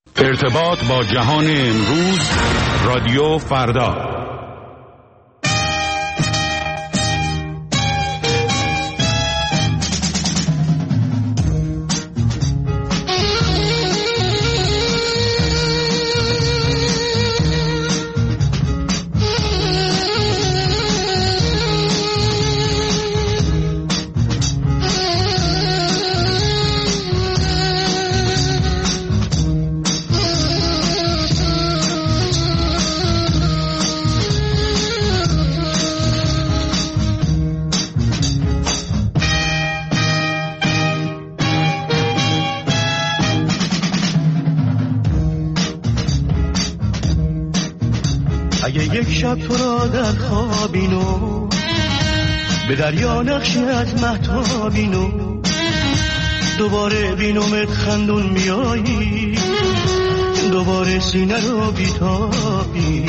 ارتباط با جهان امروز، رادیو فردا. اگه یک شب تو را در خوابینو به دریا نقشی از مهتابینو دوباره بینومت خندون میایی دوباره سینه رو بیتابی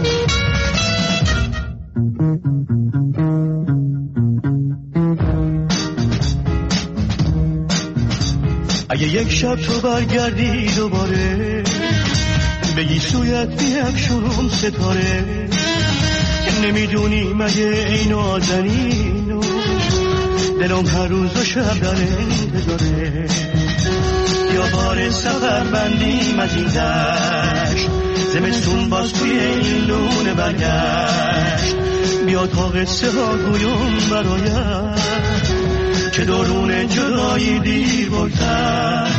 اگه یک شب تو برگردی دوباره بگی سویت بیفشونم ستاره نمیدونی مگه این نازنینو دلم هر روز و شب داره انتظاره یا بار سفر بندیم از این دشت زمستون باز توی این لونه برگشت بیا تا قصه ها گویم برایت که درون جدایی دیر بگذر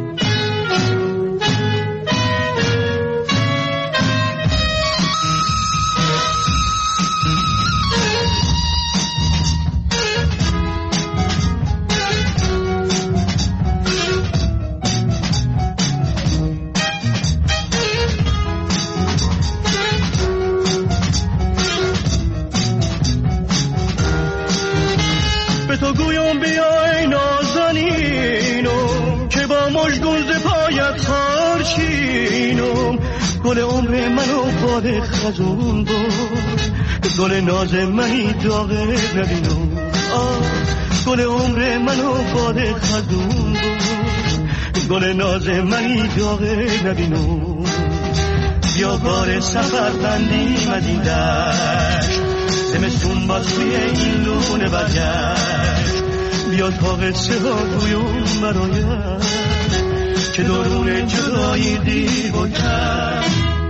تو گویم بیای نازنینم که با مژگون ز پایت خارچینم گل عمر منو باد خزون بود گل ناز منی داغه نبینم گل عمر منو باد خزون بود گل ناز منی داغه نبینم بیا بار سفر بندیم از این دشت زمستون باز توی این لونه برگشت بیا تا قصه ها گویم برایت که درون جدایی دیر بگذر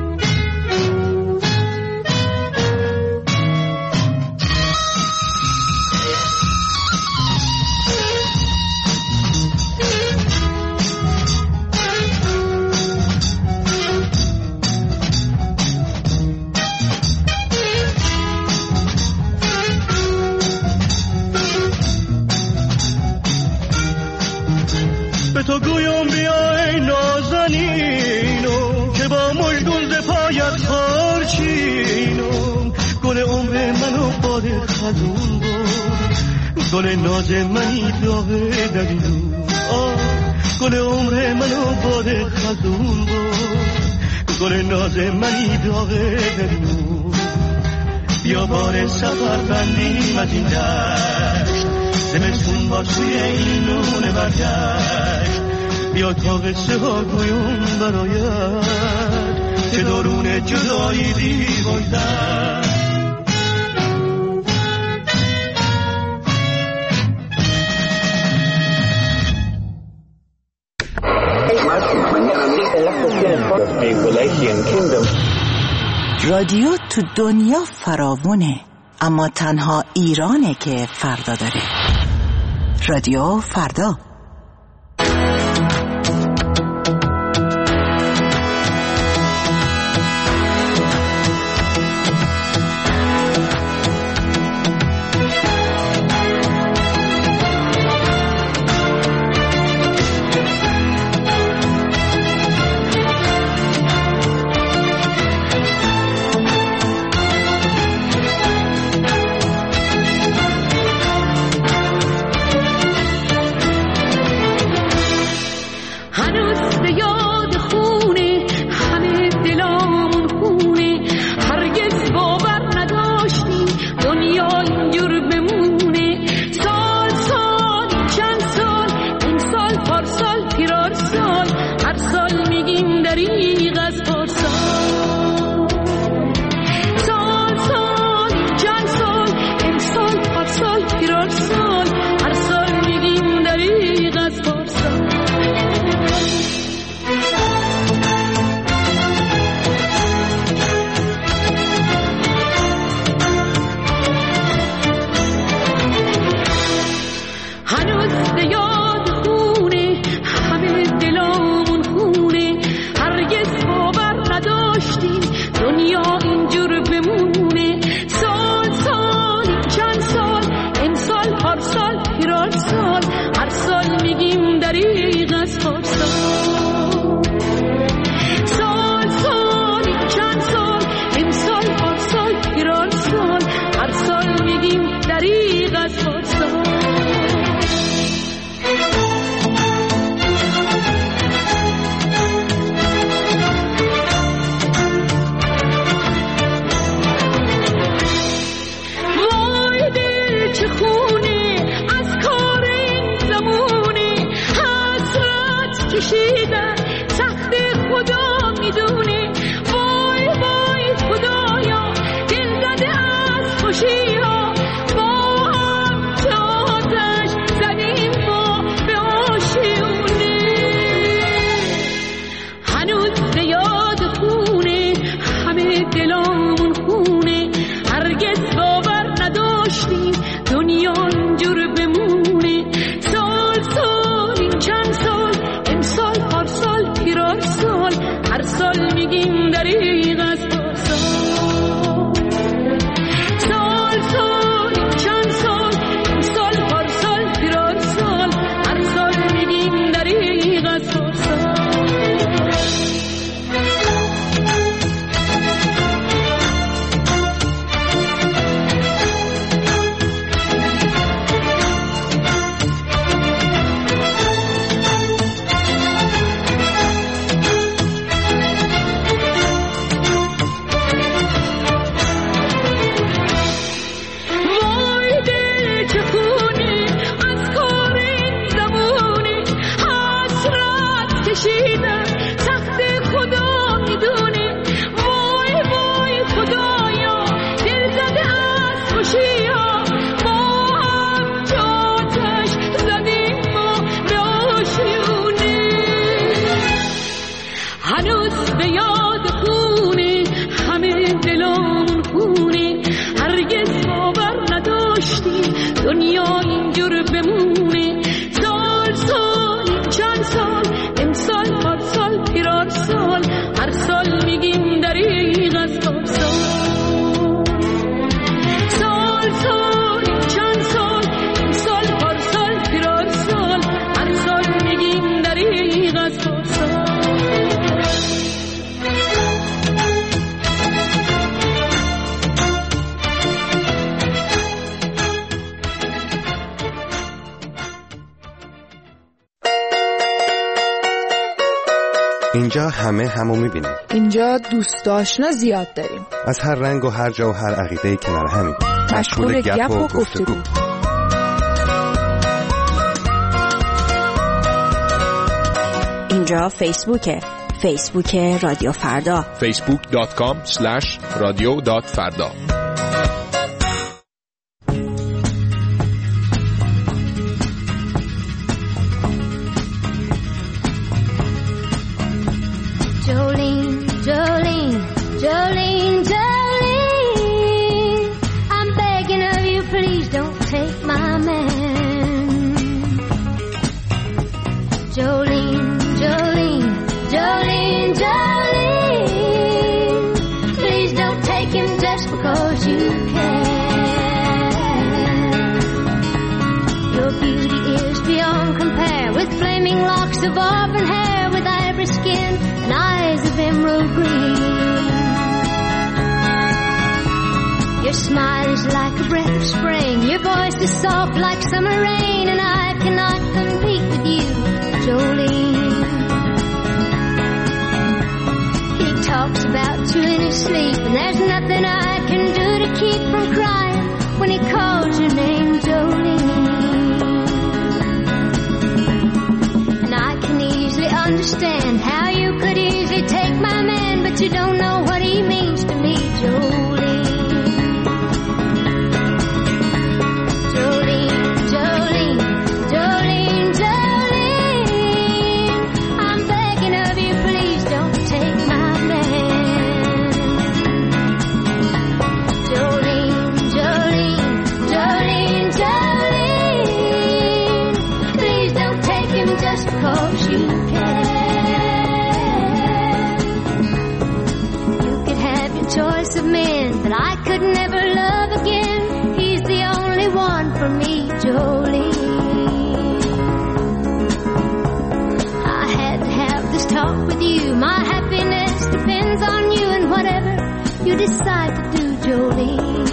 به تو گویم بیای نازنینم که با مژگون ز پایت خارچینم گل عمر منو باد خزون بود گل ناز منی داغه نبینم گل عمر منو باد خزون بود گل ناز منی داغه نبینم بیا بار سفر بندیم از این دشت زمستون با توی این لونه برگشت بیا تا قصه ها گویم برایت که درون جدایی دیر بگذر رادیو تو دنیا فراوونه اما تنها ایرانه که فردا داره. رادیو فردا. دریغ از پارسال. سال سال چند سال، امسال پارسال پیرار سال، هر سال میگیم دریغ از پارسال. هنوز به یاد خونه همه دلامون خونه، هرگز باور نداشتیم دنیا اینجور بمونه. سال سال چند سال، امسال پارسال پیرار سال، هر سال میگیم دریغ از پارسال. سال سال چند سال، امسال پارسال پیرار سال، هر سال میگیم دریغ از پارسال. کشیدن سخت خدا میدونه، وای وای خدایا دل زده از خوشی ها، با هم که آتش زدیم ما به آشیونه. هنوز به یاد خونه همه دلامون خونه، هرگز باور نداشتیم دنیا اینجور بمونه. سال سال چند سال، امسال پارسال پیرار سال، هر سال میگیم دریغ از پارسال. سال سال چند سال، امسال پارسال پیرار سال، هر سال میگیم دریغ از پارسال. سخت خدا میدونه، وای وای خدایا دل زده از خوشی ها، ما هم که آتش زدیم ما به آشیونه. هنوز به یاد خونه همه دلامون خونه، هرگز باور نداشتیم دنیا اینجور بمونه. سال سال چند سال، امسال پارسال پیرار سال، هر سال میگیم دریغ از پارسال. سال سال چند سال، امسال پارسال پیرار سال، هر سال میگیم دریغ از پارسال. اینجا همه همو میبینیم. اینجا دوست آشنا زیاد داریم، از هر رنگ و هر جا و هر عقیده‌ای کنار همیم، مشغول گپ و گفتگو. اینجا فیسبوک رادیو فردا، facebook.com/radio.farda. Jolene, Jolene, I'm begging of you, please don't take my man. Jolene, Jolene, Jolene, Jolene, please don't take him just because you can. Your beauty is beyond compare, with flaming locks of auburn hair, with ivory skin and eyes of emerald green. Your smile is like a breath of spring, your voice is soft like summer rain, and I cannot compete with you, Jolene. He talks about you in his sleep, and there's nothing I can do to keep from crying when he calls your name, Jolene. And I can easily understand how you could easily really take my man, but you don't know what he means to me, Jolene. Jolene, Jolene, Jolene, Jolene, I'm begging of you, please don't take my man. Jolene, Jolene, Jolene, Jolene, please don't take him just because you can. You could have your choice of men, but I could never love again. He's the only one for me, Jolene. I had to have this talk with you. My happiness depends on you and whatever you decide to do, Jolene.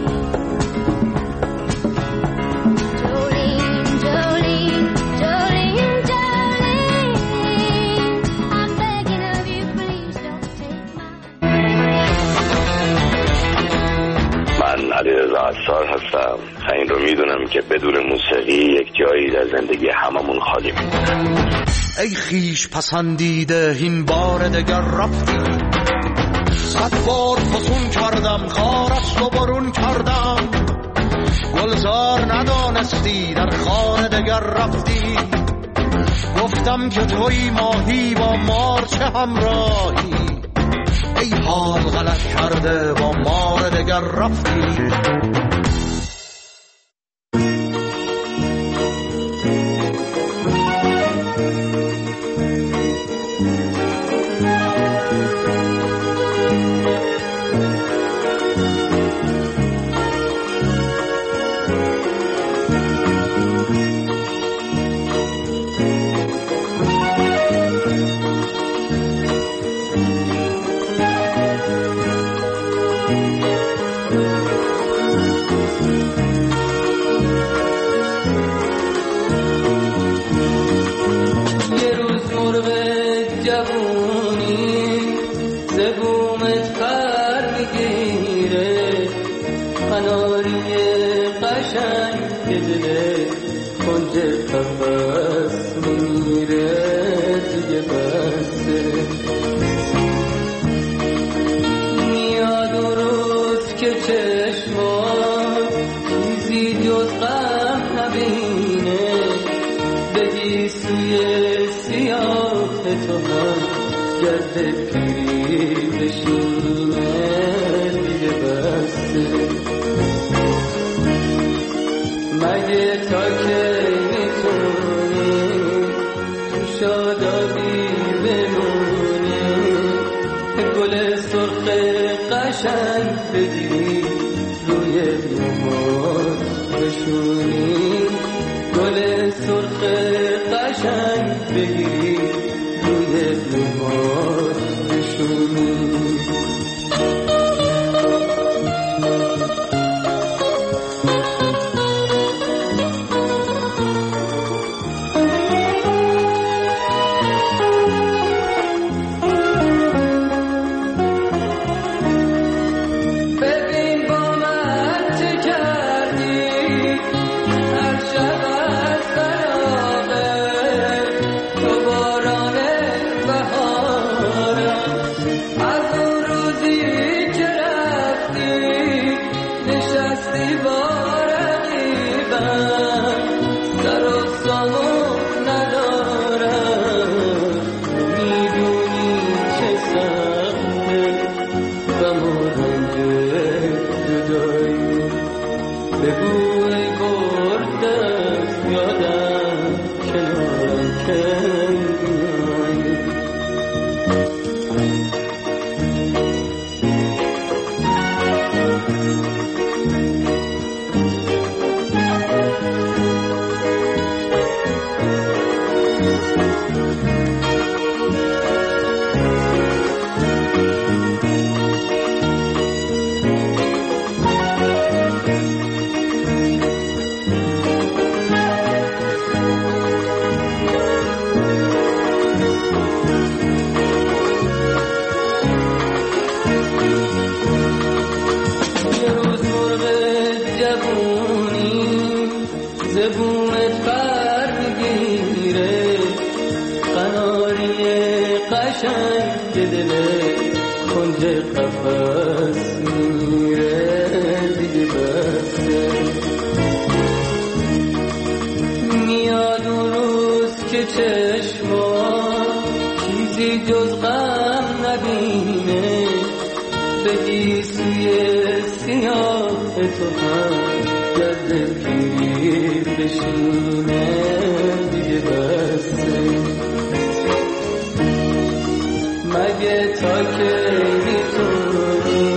Jolene, Jolene, Jolene, Jolene, I'm begging of you, please don't take my... من علیرضا عصار هستم. این رو میدونم که بدون موسیقی یک جایی در زندگی هممون خالی میمونه. ای خیش پسندیده این بار دگر رفتی، 100 بار فسون کردم خارست و برون کردم، گلزار ندانستی در خانه دگر رفتی، گفتم که توی ماهی با مار چه همراهی، ای حال غلط کرده با مار دگر رفتی. Baby قشنگ دل کنج قفس میره دیگه بسته. میاد اون روز که چشما چیزی جز غم نبینه، بگی سوی سیاه تو هم گرد پیر بشینه دیگه بسته. مگه تا که میتونی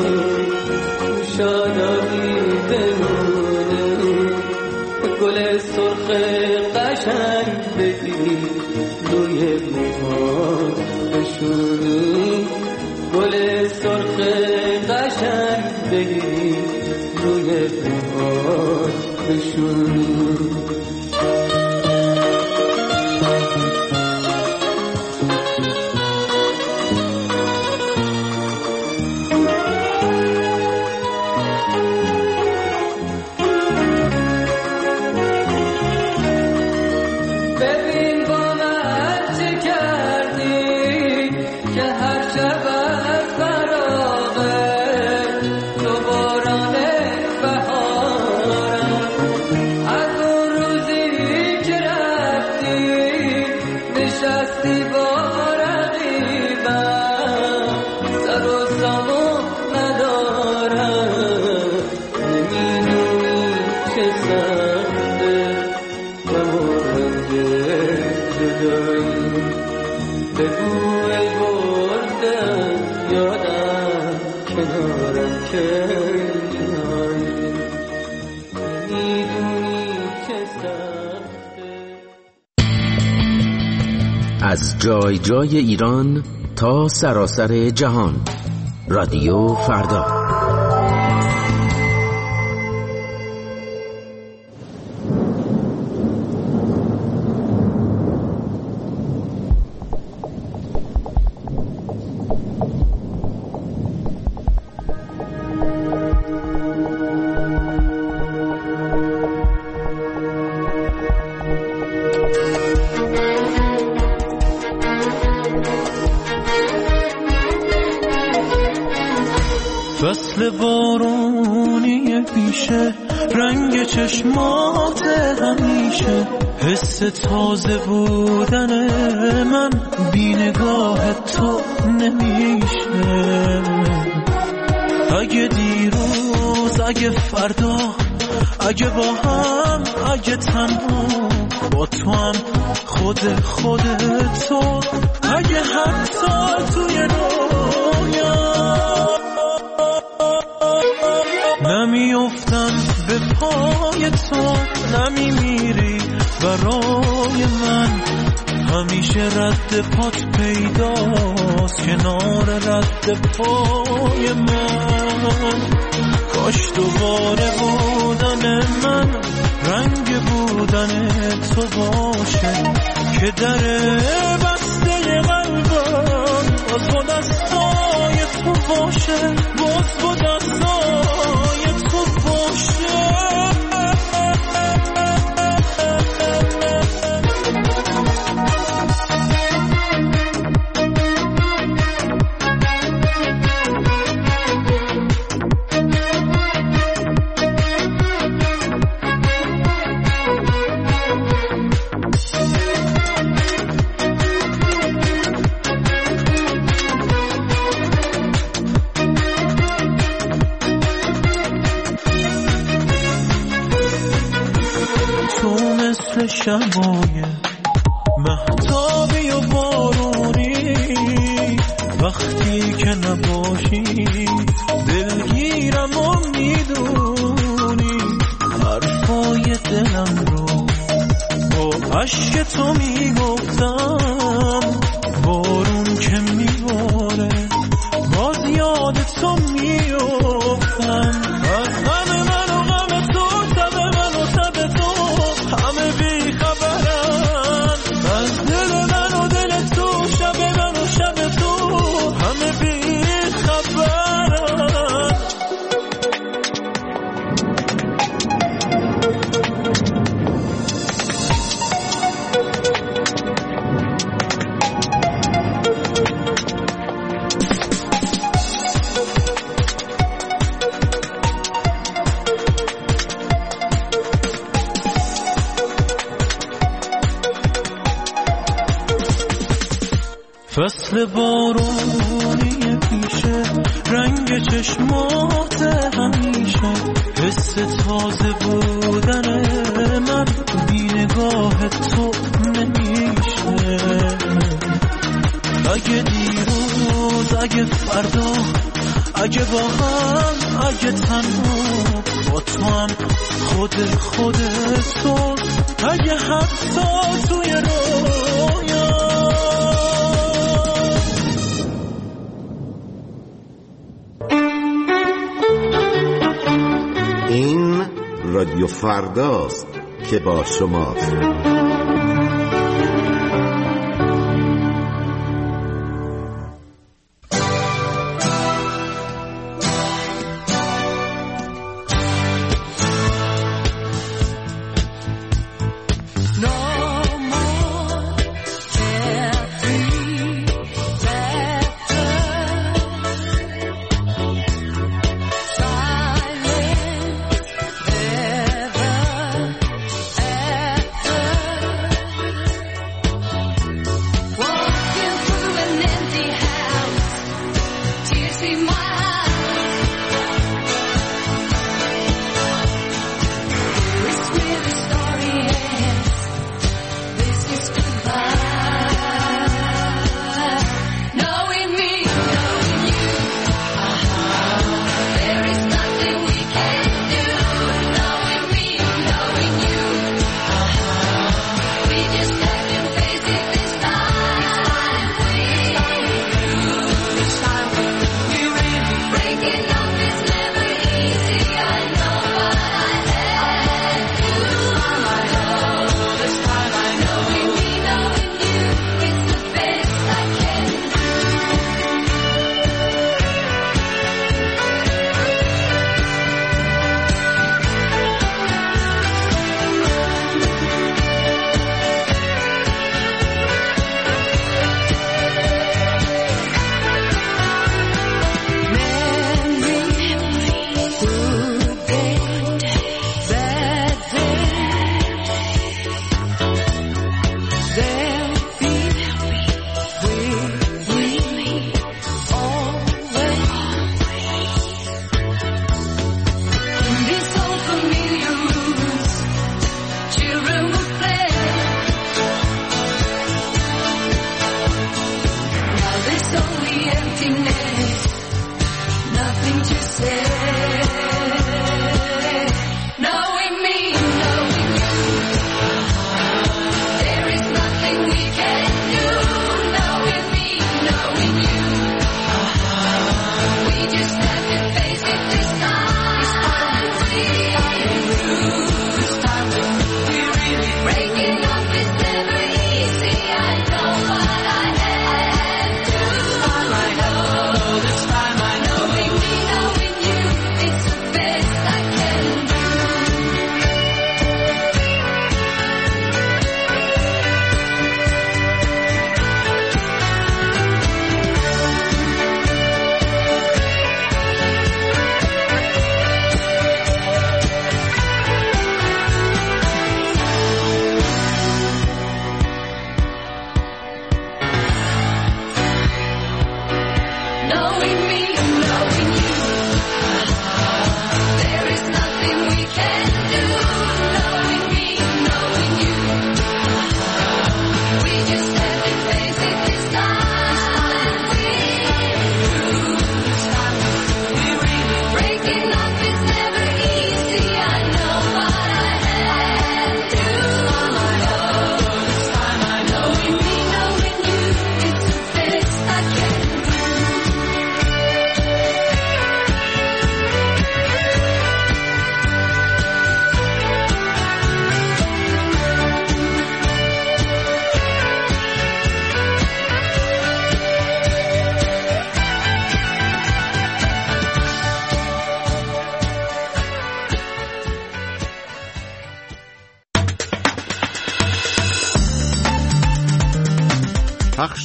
شادابی بمونی، گل سرخ قشنگ بگیری روی موهات بشونی، گل سرخ قشنگ بگیری روی موهات بشونی. از جای جای ایران تا سراسر جهان، رادیو فردا. فصل بارونی پیشه، رنگ چشمات همیشه، حس تازه بودن من بی نگاه تو نمیشه. اگه دیروز، اگه فردا، اگه با هم، اگه تنها، با تو هم خود تو، اگه حتی توی رویا نمیافتم به پای تو، نمیمیری برای من، همیشه رد پات پیداست کنار رد پای من. کاش دوباره بودن من رنگ بودن تو باشه، که در بسته قلبم باز با دستای تو باشه، باز با دستای تو باشه. شبای مهتابی و بارونی، وقتی که نباشی دلگیرم و میدونی، حرفای دلم رو با عشق تو میگفتم، بارون که میباره باز یاد تو میافتم. از غم من و غم تو، شب من و شب تو، همه بی خبرن. از دل من و دل تو، شب من و شب تو، همه بی خبرن. فصل بارونی پیشه، رنگ چشمات همیشه، حس تازه بودن من بی نگاه تو نمیشه. اگه دیروز، اگه فردا، اگه با هم، اگه تنها، با تو هم خود تو، اگه حتی توی رویا. این رادیو فرداست که با شماست.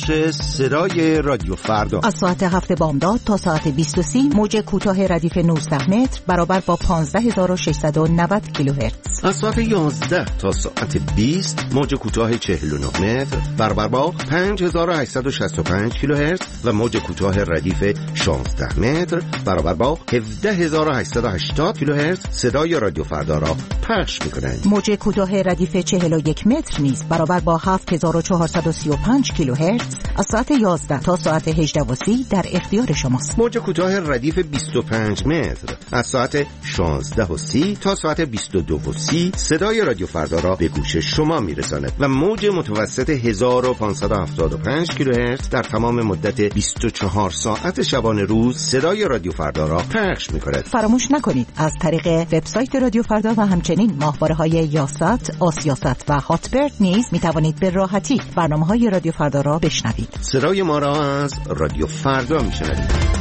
پخش صدای رادیو فردا از ساعت 7 بامداد تا ساعت 20:30 موج کوتاه ردیف 19 متر برابر با 15690 کیلوهرتز. از ساعت 11 تا ساعت 20 موج کوتاه 49 متر برابر با 5865 کیلوهرتز و موج کوتاه ردیف 16 متر برابر با 17880 کیلوهرتز صدای رادیو فردا را پخش می‌کنند. موج کوتاه ردیف 41 متر نیز برابر با 7435 کیلوهرتز از ساعت 11 تا ساعت 18:30 در اختیار شماست. موج کوتاه ردیف 25 متر از ساعت 16:30 تا ساعت 22:30 صدای رادیو فردا را به گوش شما میرساند و موج متوسط 1575 کیلوهرتز در تمام مدت 24 ساعت شبانه روز صدای رادیو فردا را پخش می‌کند. فراموش نکنید از طریق وبسایت رادیو فردا و همچنین ماهواره‌های یاست، آسیاست و هاتبرد نیز می‌توانید به راحتی برنامه‌های رادیو فردا را بشنوید. صدای ما را از رادیو فردا میشنوید.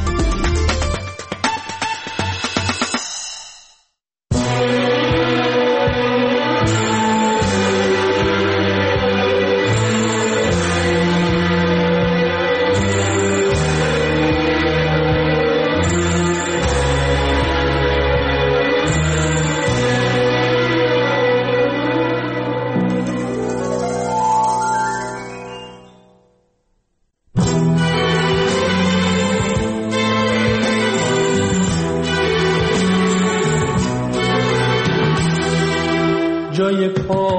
جای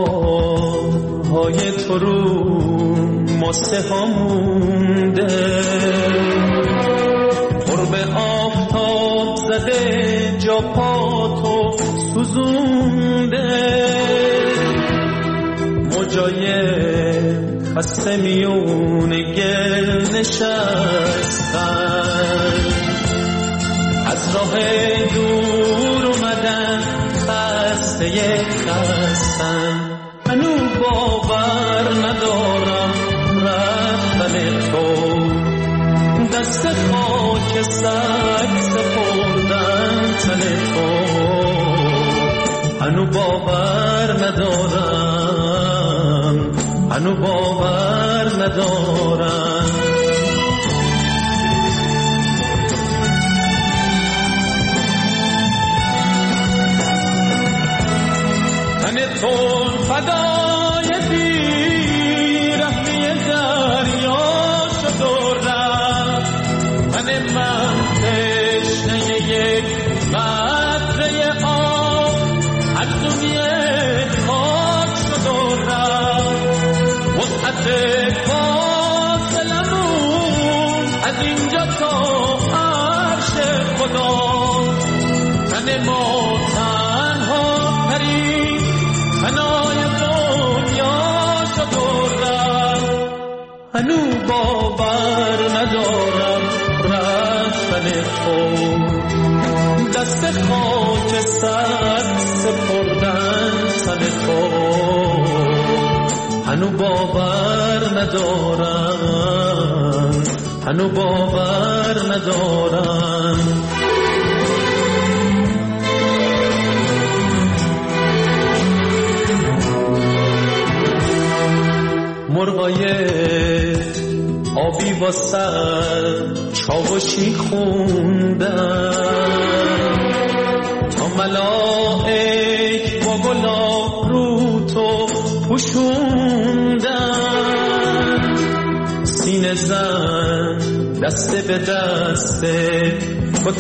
پاهای تو رو ماسه ها مونده، قرب آفتاب زده جا پا تو سوزونده، موجای خسته میون گل نشستن، از راه دور اومدن خسته خستن، هنو باور ندارم رفتن تو، دست خاک سگ سپردن تن تو، هنو باور ندارم، هنو باور ندارم. تو فدای بیرحمی دریا شد و رفت، من تشنه یک قطره آب از دنیا خاک شد و رفت، وسعت فاصلمون از اینجا تا عرش خدا، تن ما تنها پرید فنای دنیا شد و رفت، هنو باور ندارم رفتن تو، دست خاک سر سپردن تن تو، هنو باور ندارم، هنو باور ندارم. مرغای آبی با سر چاوشی خوندن، تا ملائک با گلاب رو تو پوشوندن، سینه زن دست به دست تو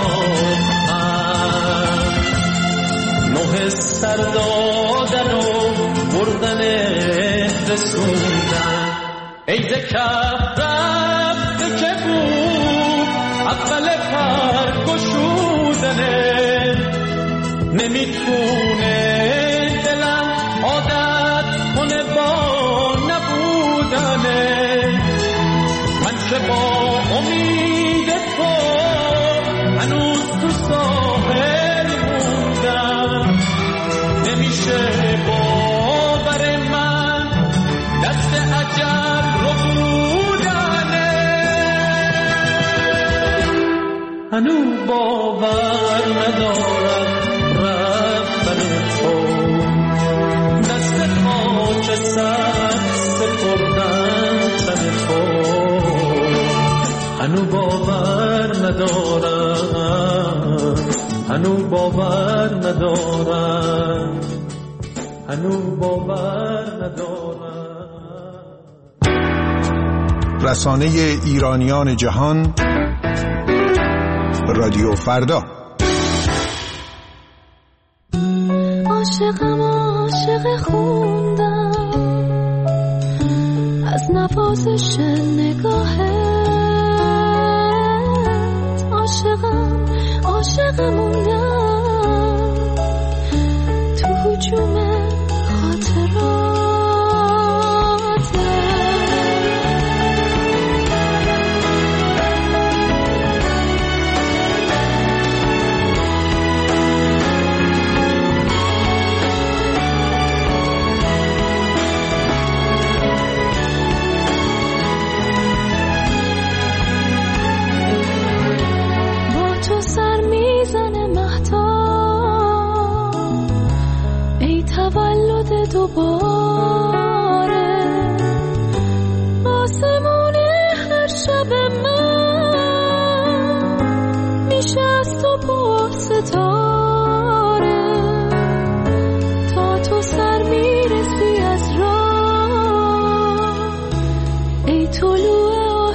طلاقن، نوح سر دادن و بردن رسوندن، ای کف رفته که بود اول پر گشودنه، نمیتونه دلم عادت کنه با نبودنه، من که با امید تو هنوز تو ساحل موندم، نمیشه باور من دست عجب رو بودنه، هنو باور ندارم رفتن تو، دست خاک سر سپردن تن تو، هنو باور ندارم، هنو باور ندارم، هنو باور ندارم. رسانه ایرانیان جهان، رادیو فردا. عاشقم عاشق خوندم از نوازش نگاهت، عاشقم عاشق موندم تو هجوم خاطرات. دوباره آسمون هر شب من میشه از تو با ستاره، تا تو سر میرسی از راه ای طلوع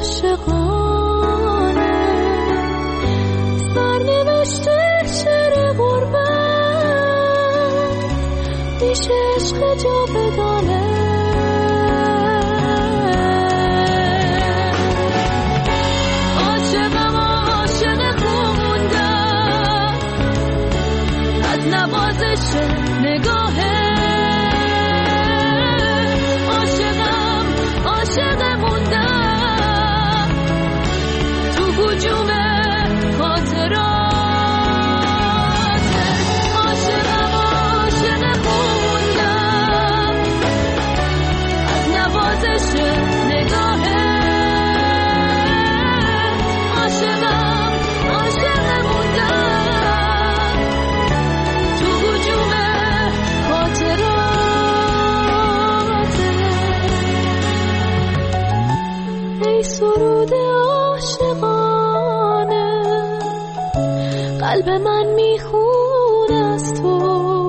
عاشقانه. سرنوشت شعر غربت میشه عشق جاودانه. عاشقم عاشق خوندم از نوازش نگاهه، عاشقم عاشق موندم تو هجوم خاطرات. قلب من میخون از تو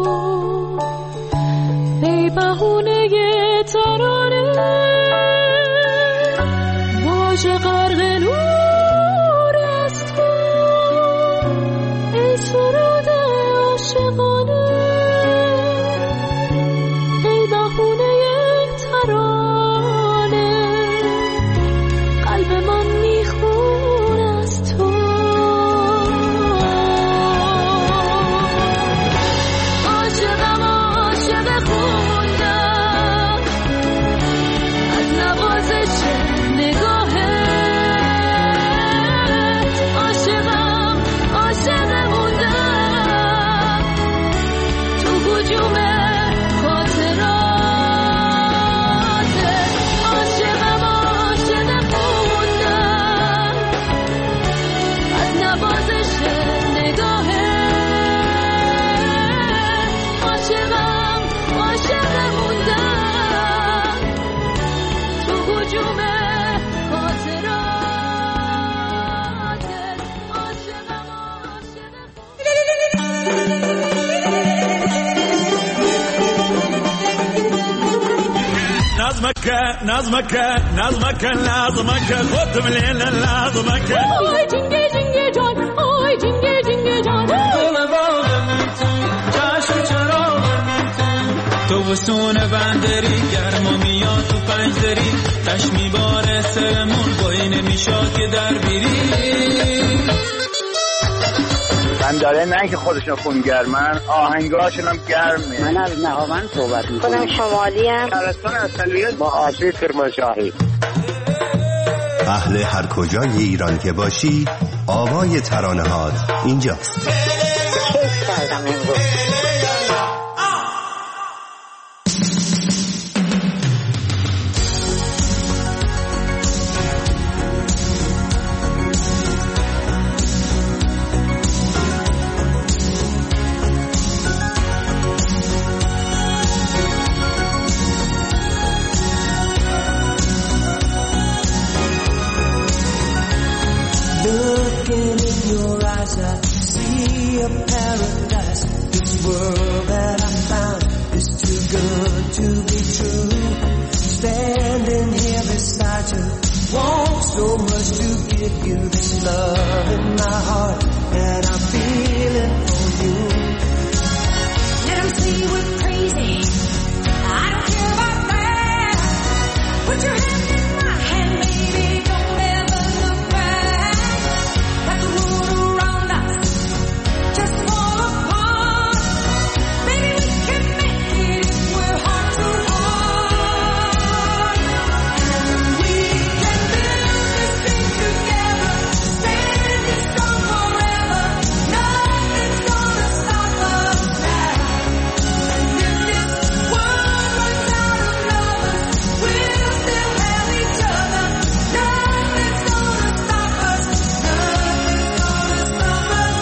ای بهونه ترانه، واژه غرق نور از تو ای سرود عاشقانه، ای بهونه ترانه. قلب من میخون از تو. نظمك خد من الليل لازمك آی جنگی جنگی جان، آی جنگی جنگی جان، دل باغم تو جشن چراغم تو وسون بندری گرما میاد تو پنجدری تش میباره سرمون بایی نمیشاد که در بیری بنداره نه که خودشون خونگرمن، آهنگاشون هم گرمه. من از نهاوند صحبت میکنم. خودم شمالی ام. شهرستان اصلیت با آسیب کرمانشاهی. اهل هر کجای ایران که باشی، آوای ترانه‌هات اینجاست. کیف کردم امروز. your eyes I see a paradise. This world that I found is too good to be true. Standing here beside you, want so much to give you. This love in my heart that I'm feeling for you. Let them say we're crazy, I don't care about that. Put your hand in my hand, baby, don't ever look back. Let the world around us just fall apart. Maybe we can make it if we're heart to heart. And we can build this thing together, standing strong forever. Nothing's gonna stop us now. And if this world runs out of lovers, we'll still have each other. Nothing's gonna stop us. Nothing's gonna stop us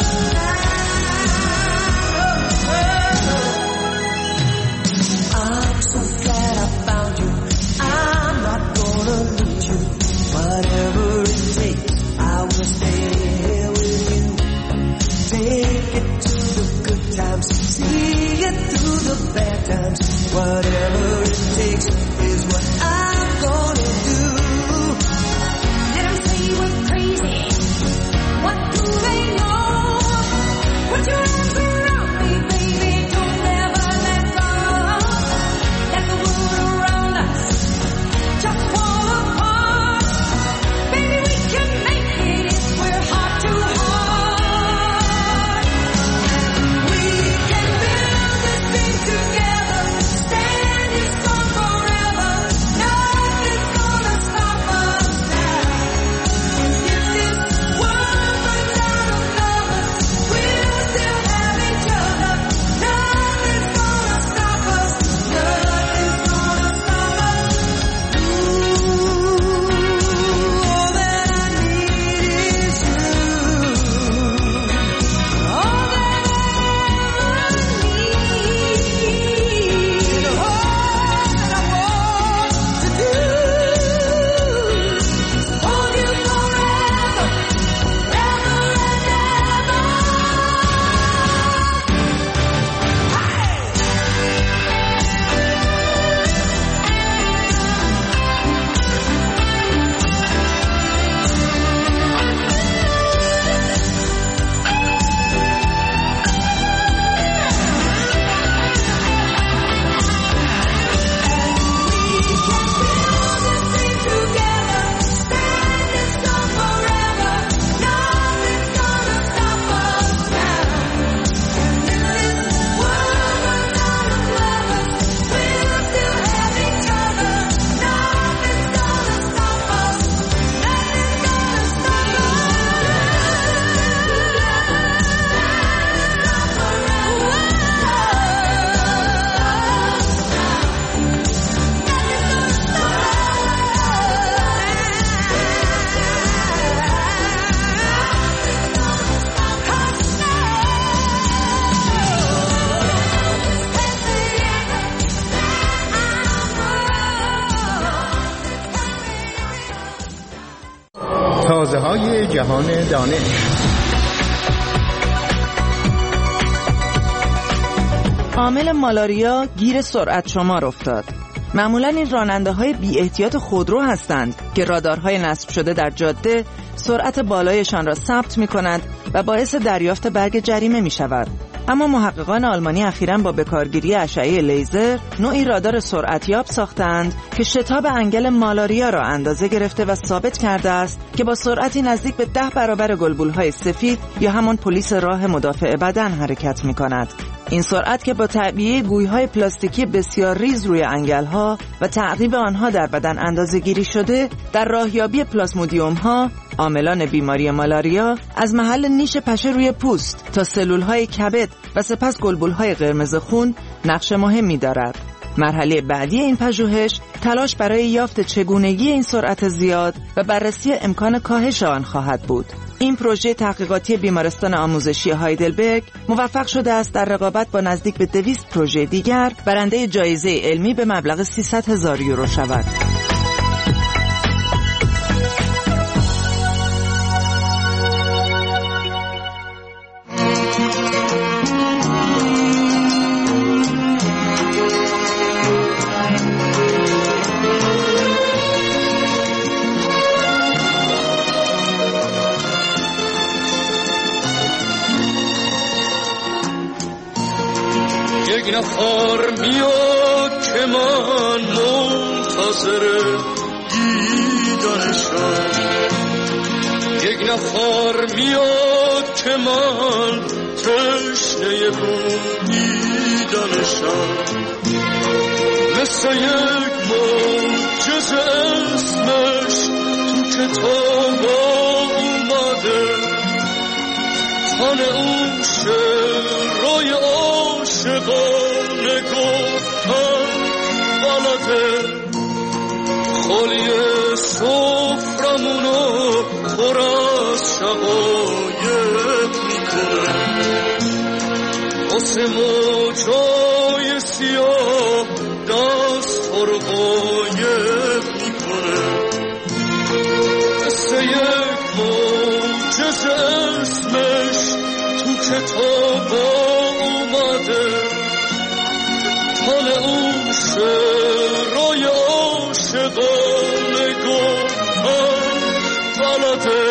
now. I'm so glad I found you. I'm not gonna lose you. Whatever it takes, I will stay here with you. Take it to the good times, see it through the bad times. Whatever it takes is what I'm gonna do. Let them say we're crazy. What do they know? Put your arms around me, baby. Don't ever let go. Let the world around us just fall apart. Baby, we can make it if we're heart to heart. We can build this thing together, standing strong forever. Nothing's gonna stop us now. And if this world runs out of lovers, we'll still have each other. Nothing's gonna stop us. Nothing's gonna stop us. All that I need is you. All that I need, all that I want to do is hold you forever, ever and ever. تازه‌های جهان دانش. عامل مالاریا گیر سرعت شمار افتاد. معمولاً این راننده‌های بی احتیاط خودرو هستند که رادارهای نصب شده در جاده سرعت بالایشان را ثبت می‌کنند و باعث دریافت برگ جریمه می‌شود. اما محققان آلمانی اخیراً با بکارگیری اشعه لیزر نوعی رادار سرعتیاب ساختند که شتاب انگل مالاریا را اندازه گرفته و ثابت کرده است که با سرعتی نزدیک به 10 برابر گلبولهای سفید یا همان پلیس راه مدافع بدن حرکت می‌کند. این سرعت که با تعبیه گوی‌های پلاستیکی بسیار ریز روی انگل‌ها و تعقیب آنها در بدن اندازه‌گیری شده در راهیابی پلاسمودیوم‌ها، عاملان بیماری مالاریا، از محل نیش پشه روی پوست تا سلول‌های کبد و سپس گلبول‌های قرمز خون نقش مهمی دارد. مرحله بعدی این پژوهش تلاش برای یافت چگونگی این سرعت زیاد و بررسی امکان کاهش آن خواهد بود. این پروژه تحقیقاتی بیمارستان آموزشی هایدلبرگ موفق شده است در رقابت با نزدیک به 200 پروژه دیگر برنده جایزه علمی به مبلغ 300,000 یورو شود. یک نفر میاد که من منتظر دیدنشم، یک نفر میاد که من تشنه بویدنشم، مثل یک معجزه اسمش تو کتاب اومده، تن اون شعرهای عاشقانه گفتن بلده، خالی سفرمونو پر از شقایق میکنه، واسه موجای سیاه دست رو قایب میکنه، مثل یک معجزه اسمش تو کتاب اومده، حال اون شعرهای عاشقانه گفتن بلده.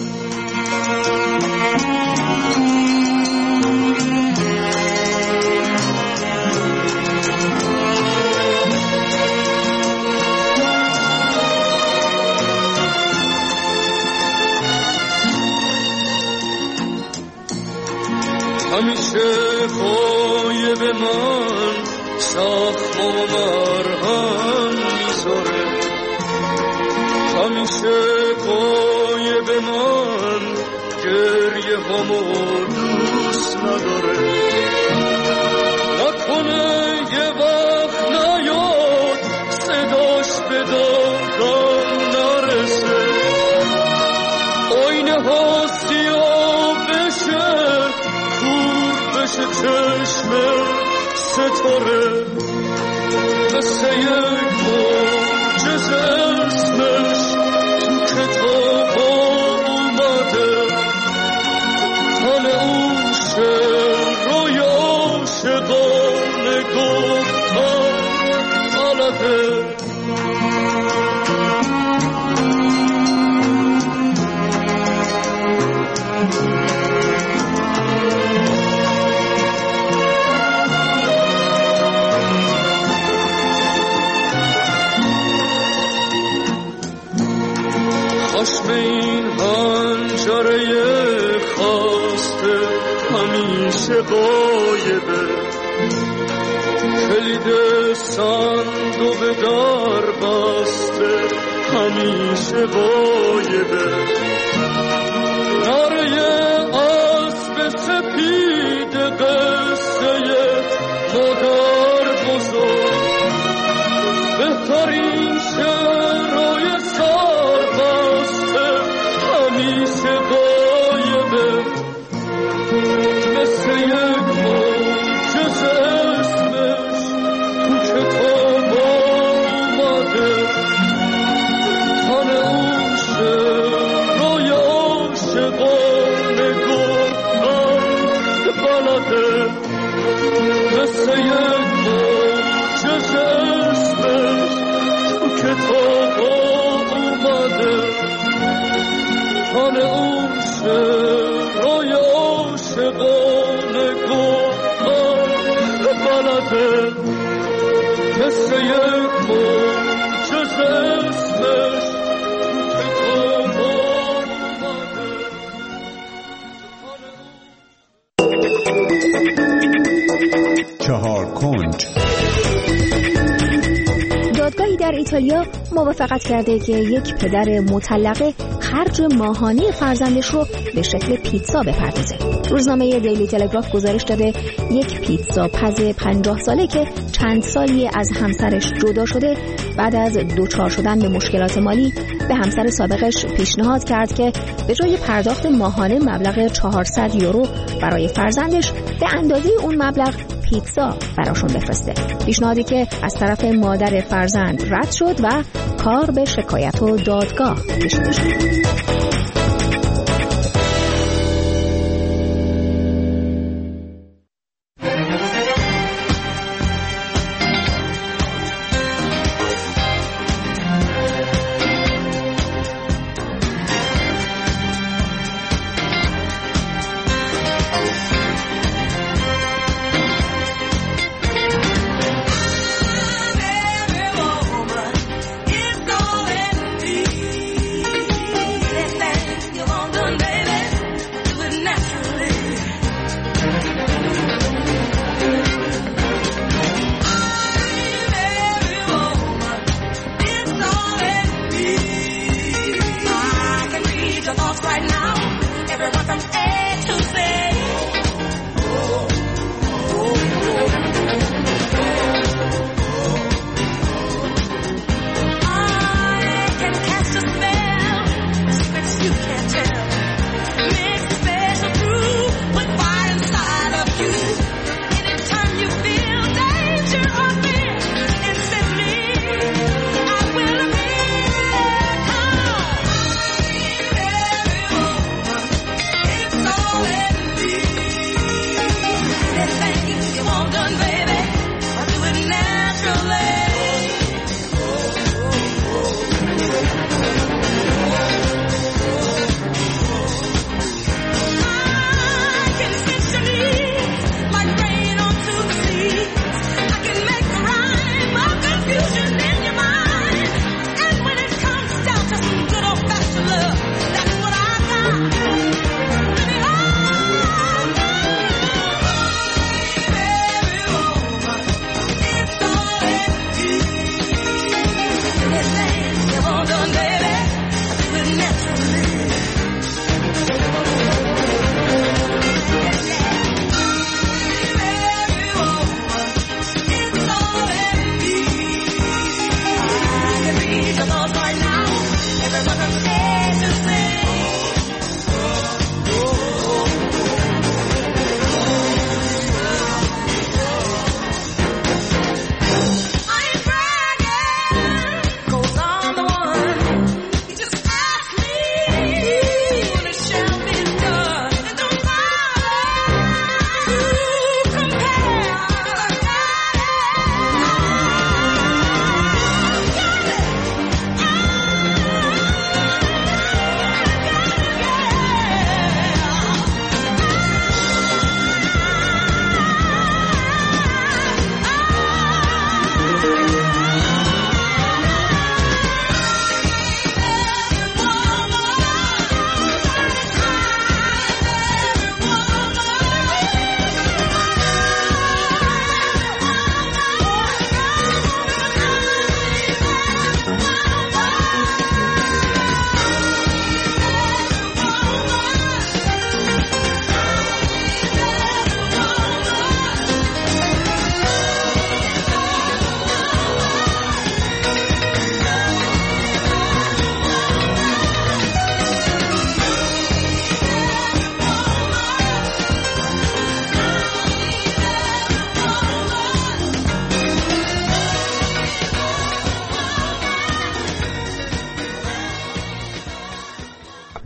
همیشه غایب من زخم و مرهم میذاره، همیشه غایب من گریه همو دوست نداره، نکنه یه وقت نیاد صداش به دادم نرسه، آینه ها سیاه بشه چشم ستاره، مثل یک معجزه اسمش تو کتاب اومده، حال اون شعرهای عاشقانه گفتن بلده. خشم این حنجره خاسته همیشه غایبه، کلید صندوق در بسته همیشه غایبه، نره اسب سپید قصه مادر بزرگ، بهترین شعرهای همیشه غایبه، مثل یک معجزه اسمش تو کتاب اومده، تن اون شعرهای عاشقانه گفتن بلده، مثل یک معجزه اسمش تو کتاب اومده، حال اون شعرهای عاشقانه گفتن بلده، مثل یک معجزه اسمش تو کتاب اومده. چهار کنج. دادگاهی در ایتالیا موافقت کرده که یک پدر مطلقه خرج ماهانه فرزندش رو به شکل پیتزا بپردازه. روزنامه دیلی تلگراف گزارش داده یک پیتزا پز 50 ساله که چند سالی از همسرش جدا شده، بعد از دوچار شدن به مشکلات مالی به همسر سابقش پیشنهاد کرد که به جای پرداخت ماهانه مبلغ 400 یورو برای فرزندش به اندازه اون مبلغ پیتزا براشون بفرسته. پیشنهادی که از طرف مادر فرزند رد شد و کار به شکایت و دادگاه کشیده شد.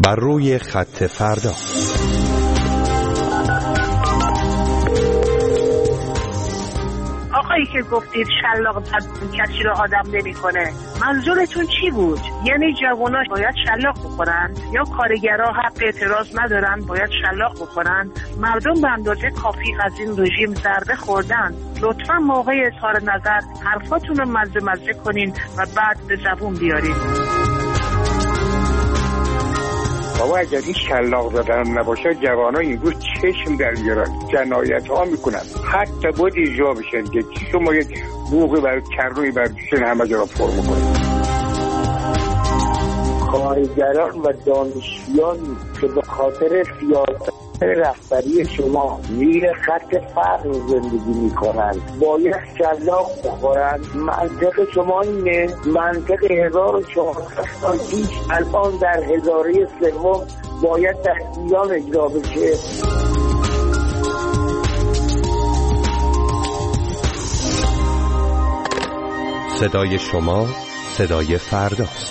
بر روی خط فردا. آقایی که گفتید شلاق کسی رو آدم نمی‌کنه، منظورتون چی بود؟ یعنی جوونا باید شلاق بخورن یا کارگرها حق اعتراض ندارن باید شلاق بخورن؟ مردم به اندازه کافی از این رژیم ضربه خوردن. لطفاً موقع اظهار نظر حرفاتون رو مزه کنین و بعد به زبون بیارین. بابا اگر این شلاق دادن نباشه جوانان امروز چشم در میارن، جنایت ها میکنن، حتی باید اجرا بشن که شما یک بوقی بر کروی بر دوشن همه جا را پر میکنن. کارگران و دانشجویان که به خاطر سیاست رهبری شما زیر خط فقر زندگی میکنند باید شلاق بخورند. منطق شما اینه، منطق 1400 سال پیش الان در هزاره سوم باید در ایران اجرا بشه. صدای شما صدای فرداست.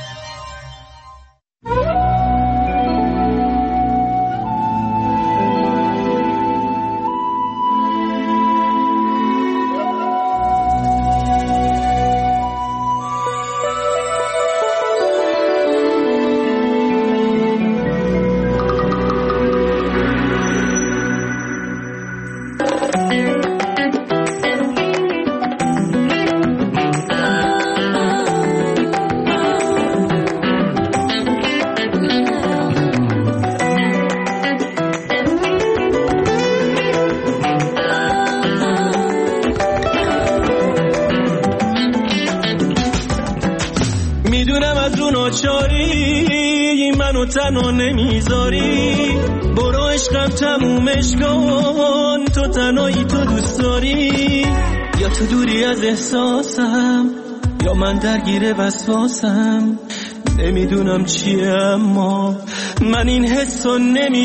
تنها نمیذاری، برو عشقم تمومش کن، تو تنهایی تو دوست داری، یا تو دوری از احساسم یا من درگیر وسواسم، نمیدونم چیه اما من این حسو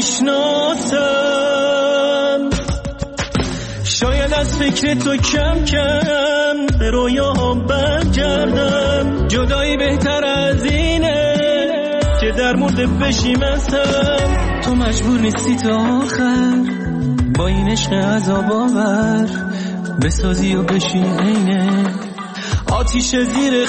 نمیشناسم. شاید از فکر تو کم کم به رویاهم برگردم، جدایی بهتر از اینه که در مورد بشیمستم. تو مجبور نیستی تا آخر با این عشق عذاب آور بسازی و بشی عینه آتیش زیر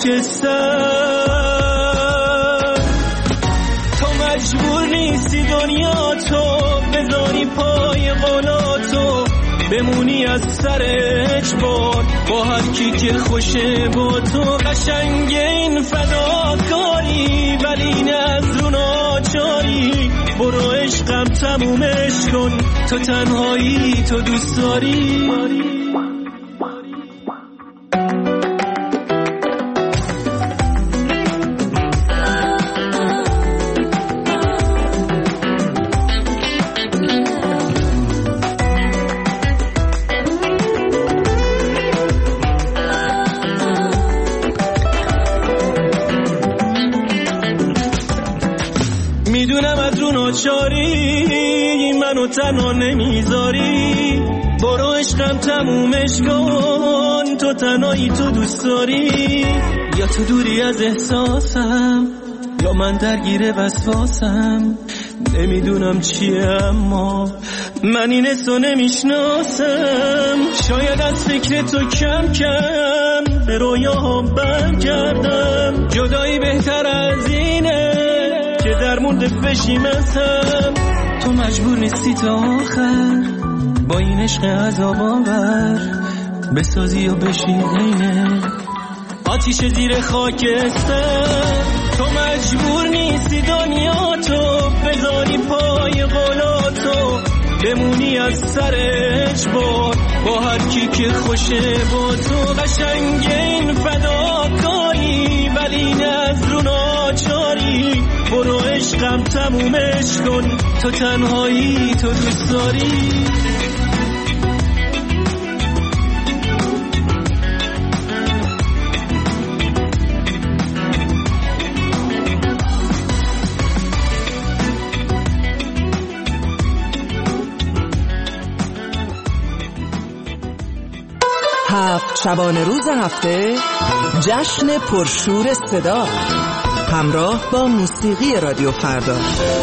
خاکستر. تو مجبور نیستی دنیا تو بذاری پای قولاتو، بمونی از سر اجبار با هر کی که خوشه با تو. قشنگ این فداکاری ولی نه از رو ناچاری، برو عشقم تمومش کن، تو تنهایی تو دوست داری. منو تنها نمیذاری، برو عشقم تمومش کن، تو تنهایی تو دوست داری، یا تو دوری از احساسم یا من درگیر وسواسم، نمیدونم چیه اما من این حسو نمیشناسم. شاید از فکر تو کم کم به رویاهم برگردم، جدایی بهتر از اینه که در مورد بشیمستم. تو مجبور نیستی تا آخر با این عشق عذاب آور بسازی و بشی عینه آتیش زیر خاکستر. تو مجبور نیستی دنیا تو بذاری پای قولاتو، بمونی از سر اجبار با هر کی که خوشه با تو. قشنگ این فداکاری ولی نه از رو ناچاری، برو عشقم تمومش کن، تو تنهایی تو دوست داری. هفت شبانه روز هفته جشن پرشور صدا، همراه با موسیقی رادیو فردا.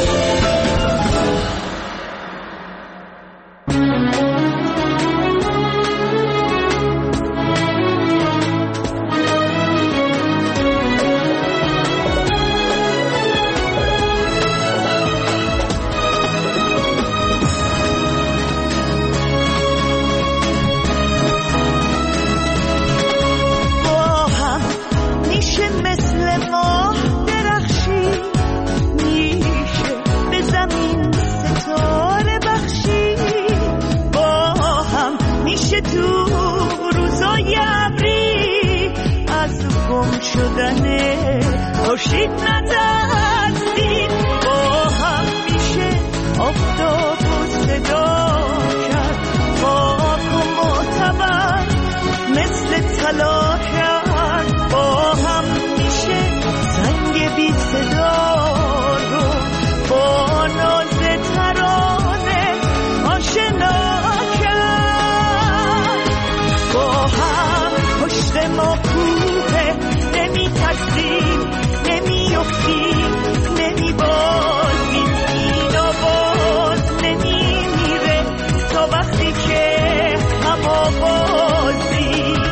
خورشید نترسید با هم میشه آفتاب و صدا کرد خاک و معتبر مثل طلا کرد با هم میشه سنگ بی صدا رو با ناز ترانه آشنا کرد با هم پشت ما کوه نمی ترسیم نمیافتیم نمیبازیم اینا باز نمیمیره تا وقتی که هم آوازیم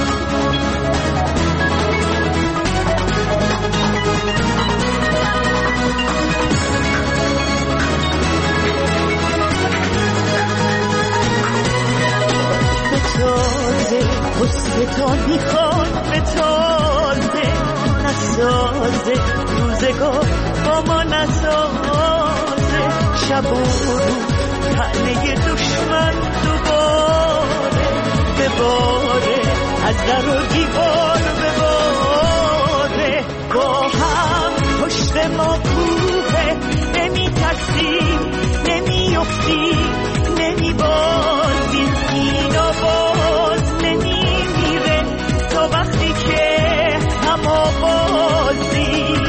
به تازه غصه تا میخواد به تازه نسازه روزگار با ما نسازه شب و روز تنه دشمن دوباره بباره از در و دیوار بباره با هم پشت ما کوه نمی ترسیم نمی افتیم نمی بازیم اینا باز نمی میره تا وقتی که هم آوازیم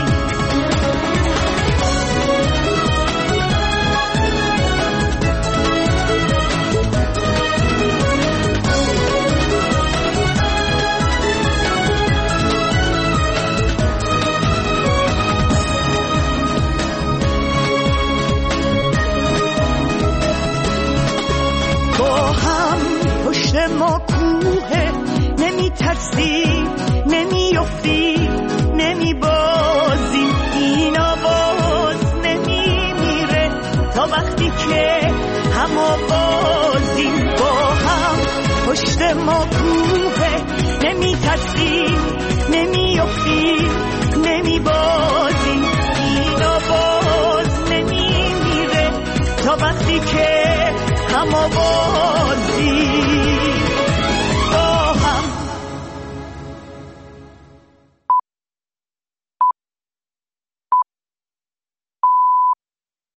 با هم پشت ما کوه نمی ترسیم نمی افتیم نمی بازیم اینا باز نمی میره تا وقتی که هم آوازیم با هم پشت ما کوه نمی ترسیم نمی افتیم نمی بازیم اینا باز نمی میره تا وقتی که هم آوازیم